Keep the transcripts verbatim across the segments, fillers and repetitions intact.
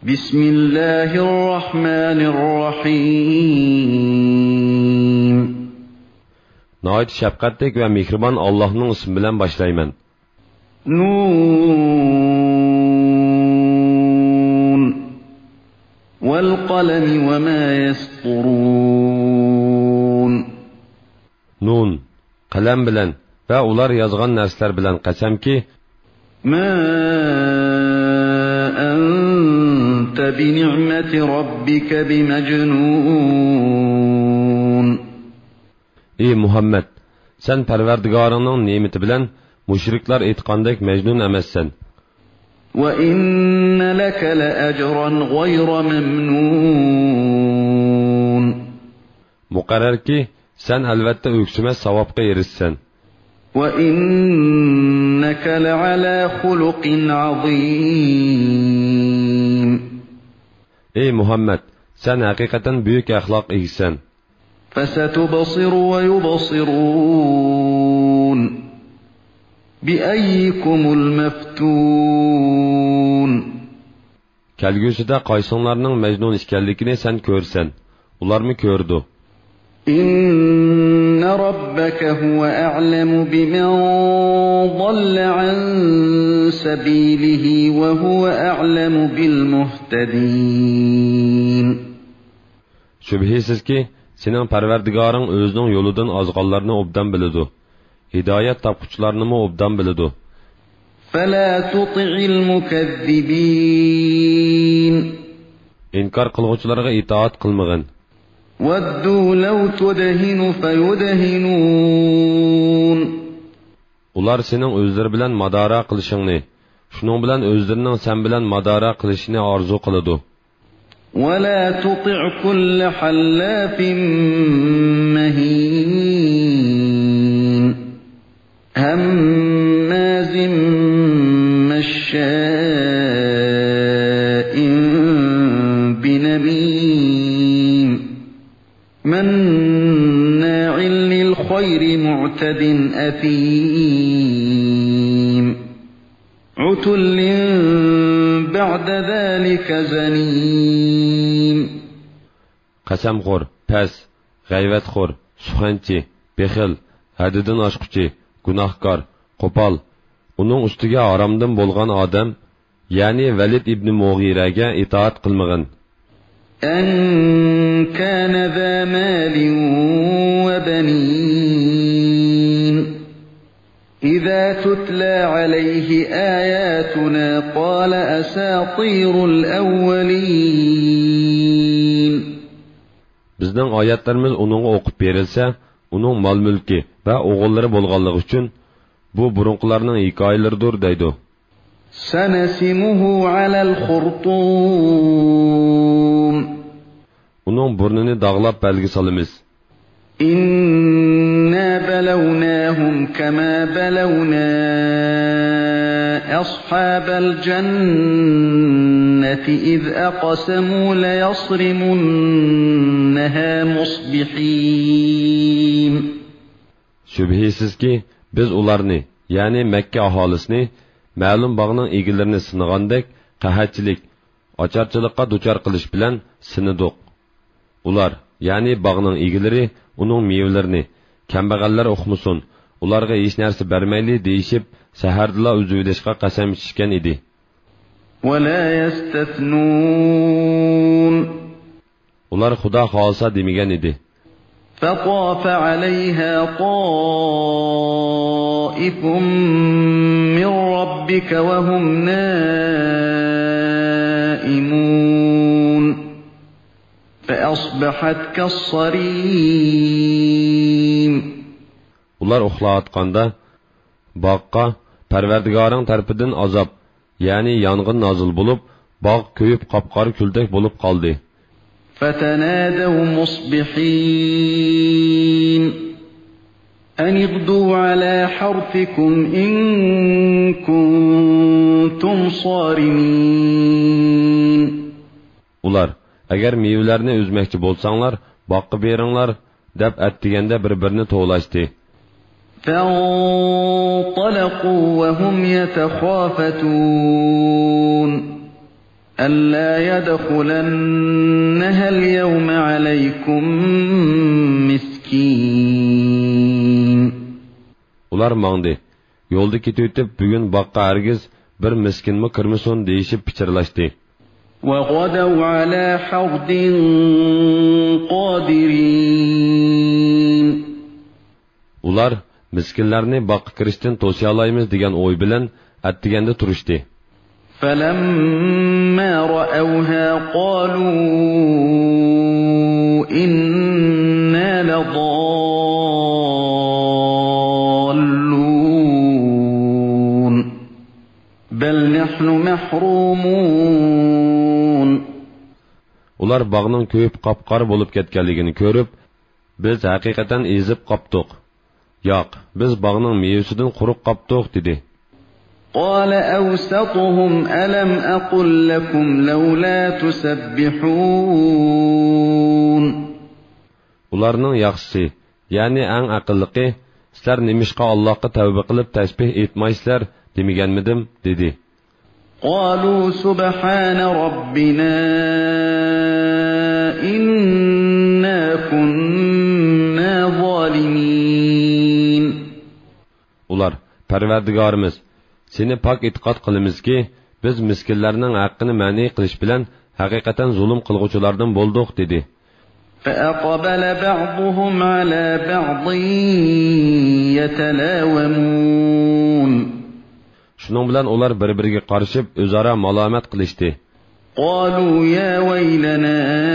Bismillahirrahmanirrahim. Nəhayət şəfqətlik və mehriban Allah'ın ismi bilan başlayman. Nun vel qalami ve ma yasturun. Nun, qalam bilan və ular yazğan nərslər bilan qasamki, ma anta bi ni'mati rabbika bimajnun. Ey Muhammed, sen Parvardigarının nemeti bilan müşriklar aytqandek mecnun emassan. Ve inna laka la ajran gayra memnun. Muqarrar ki, sen albatta öksüməz savabqa erişsən. Ve innaka la ala xuluqin azim. Ey Muhammed, sen haqiqatan büyük əxlaq egisən. فَسَتُبْصِرُ وَيُبْصِرُونَ بِأَيِّكُمُ الْمَفْتُونَ. Kelgüsüdə qaysınlarının mecnun işkəllikini sen körsən. Ular mı kördü? إِنَّ رَبَّكَ هُوَ أَعْلَمُ بِمَنْ ضَلَّ عَنْ سَبِيلِهِ وَهُوَ أَعْلَمُ بِالْمُهْتَدِينَ. Şübhisiz ki, senin Parvardigarın özünün yoludan azğallarını obdan bilidu. Hidayet tapquçlarını mı obdan bilidu. فَلَا تُطِعِ الْمُكَذِّبِينَ. İnkar qılğıçılarga itaat qılmağın. وَدُّوا لَوْ تُدْهِنُ فَيُدْهِنُونَ. Ular senin özleri bilen madara qilishingni, şunun bilen özlerinin sen bilen madara qilishini arzu qılıdu. وَلَا تُطِعْ كُلَّ حَلَّافٍ مَّهِينٍ هَمَّازٍ مَّشَّاءٍ بِنَمِيمٍ مَّنَّاعٍ لِّلْخَيْرِ مُعْتَدٍ أَثِيمٍ عُتُلٍّ بَعْدَ ذَلِكَ زَنِيمٍ. Qasamxo'r, pes, g'ayvatxo'r, suxanchi, bexil, haddidan oshquchi, gunohkor, qo'pol, uning ustiga haromdan bo'lgan odam, ya'ni Valid ibn Mughiraga itoat qilmagan. أن كان ذا مال وبنين إذا تتلى عليه آياتنا قال أساطير الأولين. Bizning oyatlarimiz uningga o'qib berilsa, uning mol-mulki va o'g'illari bo'lganligi uchun bu burunqilarning hikoyalaridir deydi. سنسمه على الخرطوم. Uning burnini dog'lab belgi solamiz. إنا بلوناهم كما بلونا أصحاب الجنة إذ أقسموا ليصرمنها مصبحين. Şübhisiz ki biz ularni, yani Mekke aholisini, ma'lum bağının egilerini sınagandek qahatchilik, ocharchilikqa duchor qilish bilan sinidiq. Ular, yani bağının egileri, uning mevlarini, kambag'allar o'qmusun, ularga hech narsa bermayli deyishib, sahardila uzilishga qasam ichishgan edi. ولا يستثنون. Ular Xudo xohlasa demagan edi. فطاف عليها طائف من ربك وهم نائمون فأصبحت كالصريم. Ular uxlayotganda bog'qa Parvardigoring tarafidan azob, ya'ni yong'in nozil bo'lib, bog' ko'yib qop-qora kuldak bo'lib qoldi. فتنادوا مصبحين أن اغدوا على حرثكم إن كنتم صارمين. Ular, agar mevlarni üzmekçi bo'lsanglar, boqqa beringlar deb atdiganda bir-birini to'lashdi. فانطلقوا وهم يتخافتون ألا يدخلنها اليوم عليكم مسكين. Ular mağdı. Yolda ketib bugün baqqa hargiz bir miskinmi kirmisun deyishib pichirlashdi. وغدوا على حرد قادرين. Ular miskinlarni baqqa kirishdan to'siyalaymiz degan o'y bilan attiganda turishdi. فلما رأوها قالوا إنا لضالون بل نحن محرومون. Ular bağның köyüp qapqar bo'lib ketganligini ko'rib, biz haqiqatan ezib qopdiq. Yo'q, biz bağның meyvesidan quruq qopdiq dedi. قال أوسطهم ألم أقل لكم لولا تسبحون. Ularning yaxshisi, ya'ni eng aqlliqi, sizlar nimishqa Allohga tavba qilib tasbih etmaysizlar demaganmidim dedi. قالوا سبحان ربنا إنا كنا ظالمين. Ular, Parvardigorimiz, seni pak etiqod qilamizki, biz miskinlarning haqqini ma'ni qilish bilan haqiqatan zulm qilguvchilardan bo'ldik dedi. فأقبل بعضهم على بعض يتلاومون. Shuning bilan ular bir-biriga qarshib o'zaro malomat qilishdi. قالوا يا ويلنا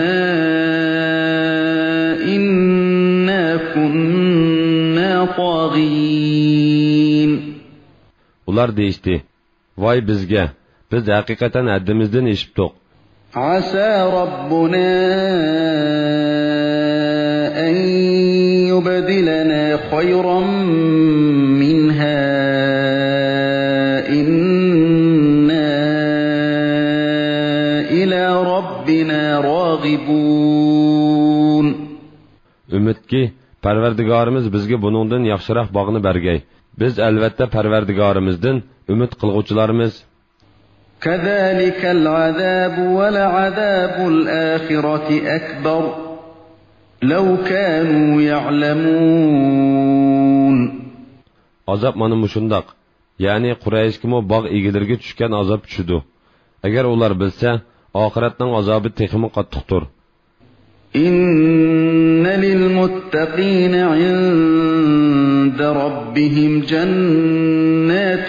إنا كنا طاغين. Ular deyishdi: "Voy bizga, biz haqiqatan haddimizdan eshibdik. عسى ربنا أن يبدلنا خيرا منها إنا إلى ربنا راغبون. Ümitki, Parvardigorimiz bizga buningdan yaxshiroq bog'ni bergay. Biz albatta Parvardigorimizdan umid qilguvchilarimiz. كذلك العذاب ولعذاب الآخرة أكبر لو كانوا يعلمون. Azap mana mushundaq. Ya'ni Qurayshkimo bog' egilarga tushgan azab tushdi. Agar ular bilsa, oxiratning azobi texmi qattiqdir. إن للمتقين عند ربهم جنات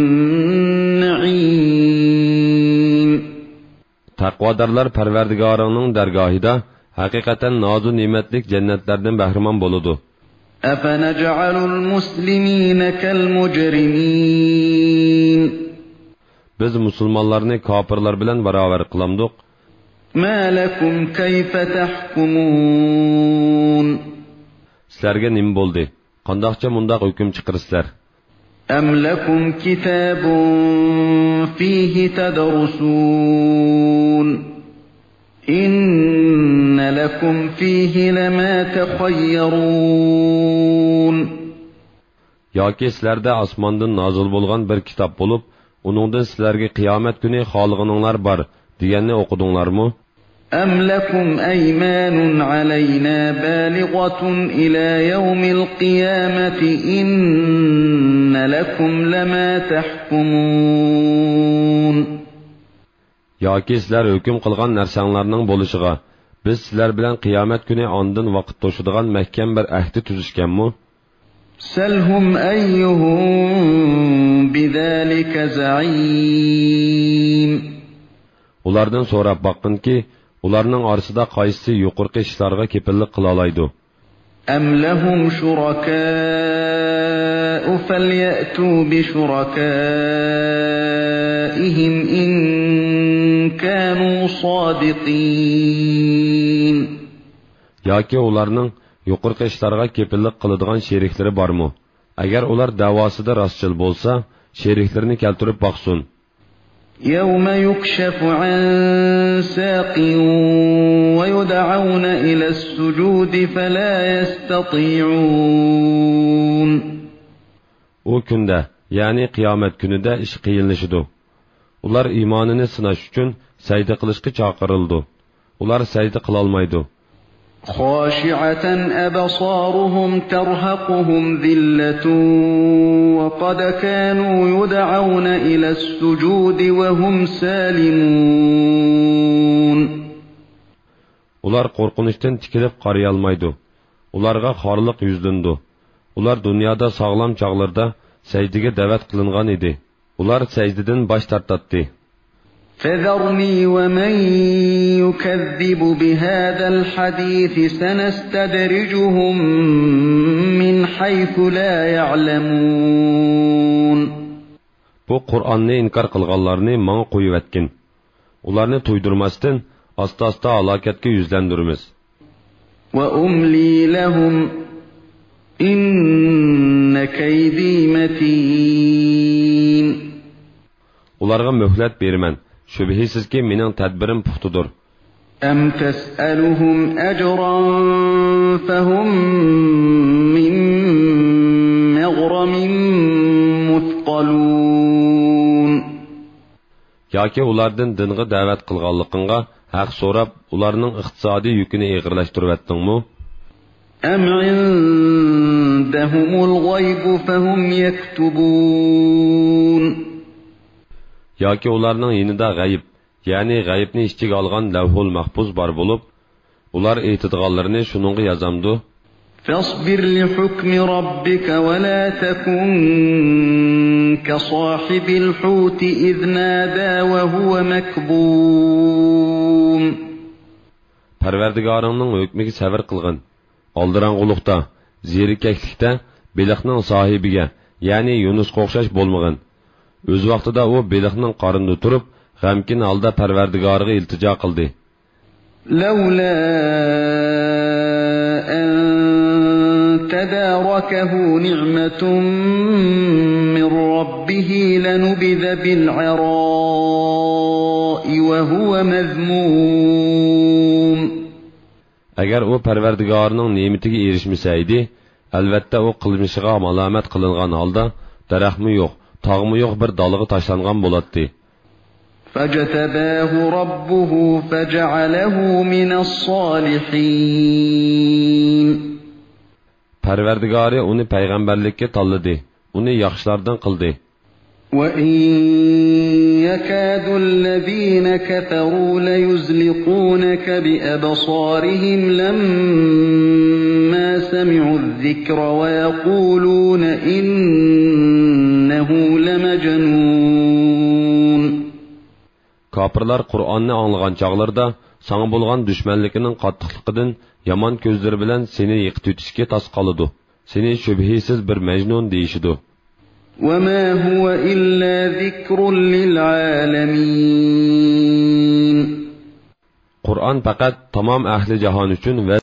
النعيم. Taqvodorlar Parvardigorining dargohida haqiqatan nozu ne'matlik jannatlardan bahramon bo'ladi. أفنجعل المسلمين كالمجرمين. Biz musulmonlarni kofirlar bilan barobar qilamdik. ما لكم كيف تحكمون. Sizlarga nim bo'ldi? Qandoqcha mundaq hukm chiqarsizlar? أم لكم كتاب فيه تدرسون إن لكم فيه لما تخيرون. Yoki sizlarda osmondan nozil bo'lgan bir kitob bo'lib, uningdan sizlarga qiyomat kuni xolig'ininglar bor deganni o'qidinglarmi? أم لكم أيمان علينا بالغة إلى يوم القيامة إن لكم لما تحكمون. Yoki sizlar hukm qilgan narsanglarning bo'lishiga, biz sizlar bilan qiyomat kuni ondan vaqt to'shadigan mahkam bir ahdi tuzishganmi? سلهم أيهم بذلك زعيم. Ulardan so'rab baqqinki, ularning orasida qaysisi yuqorqi ishlarga kepillik qila oladi? أم لهم شركاء فليأتوا بشركائهم إن كانوا صادقين. Yoki ularning yuqorqi ishlarga kepillik qiladigan sheriklari bormi? Agar ular davosida rostchil bo'lsa, sheriklarini keltirib baqsin. يوم يكشف عن ساق ويدعون إلى السجود فلا يستطيعون. O kunda, yani kıyamet günüde iş kıyınlaşıdı. Ular imanını sınash uchun sajda qilishga chaqirildi. Ular sajda qila olmaydi. خاشعة أبصارهم ترهقهم ذلة وقد كانوا يدعون إلى السجود وهم سالمون. Ular qo'rqinishdan tikilib qaraya olmaydi. Ularga xorliq yuzlandi. Ular dunyoda sog'lom chog'larda sajdaga da'vat qilingan edi. Ular sajdadan bosh tortdi. فذرني ومن يكذب بهذا الحديث سنستدرجهم من حيث لا يعلمون. Bu Qur'onni inkar qilganlarni menga qo'yib etkin. Ularni to'ydirmasdan asta-asta halokatga yuzlandiramiz. Wa umli lahum inna kaydi matin. Ularga möhlet beraman. Şübhisizki mening tadbirim puxtudur. Am tas'aluhum ajran fahum min maghramin muthqalun. Yoki ulardan dinga da'vat qilganligingga haq so'rab, ularning iqtisodiy yukini eg'irlashtirib etdingmi? Am indahumul g'ayb fahum yaktubun. Yoki ularning yinida g'ayb, ya'ni g'aybni ichiga olgan lavhul mahfuz bor bo'lib, ular aytadiganlarini shuningga yozamdi. Fasbir li hukmi robbika va la takun ka sohibil hut iz nada va huwa makbum. Parvardigoringning hukmiga sabr qilgin. Oldirang'uliqda, zerikaklikda beliqning sohibiga, ya'ni Yunusga o'xshash bo'lmag'in. O'z vaqtida u beliqning qornida turib, g'amkin holda Parvardigoriga iltijo qildi. Lawla an tadarakahu ni'matun min rabbih lanubidha bil 'ara'i wa huwa mazmum. Agar u Parvardigorining ne'matiga erishmasaydi, albatta u qilmishiga malomat qilingan holda daraxtmi yo'q, tog'mi yo'q bir daliga tashlangan bo'ladi. Fajtabahu robbuhu faj'alahu minas solihin. Parvardigori uni payg'ambarlikka tanladi, uni yaxshilardan qildi. Wa in yakadu allazina kafaru la yuzliqunaka bi absarihim lamma sami'u adh-dhikra wa yaquluna innahu lamajnun. Kafirlar Qur'onni anglagan chaqlarda sana bo'lgan dushmanligining qattiqligidan yomon ko'zlari bilan seni yiqitishga tas qoladi. Seni shubhisiz bir majnun deyishidu. وَمَا هُوَ إِلَّا ذِكْرٌ لِلْعَالَمِينَ. Qur'on faqat tamom ahli jahon uchun va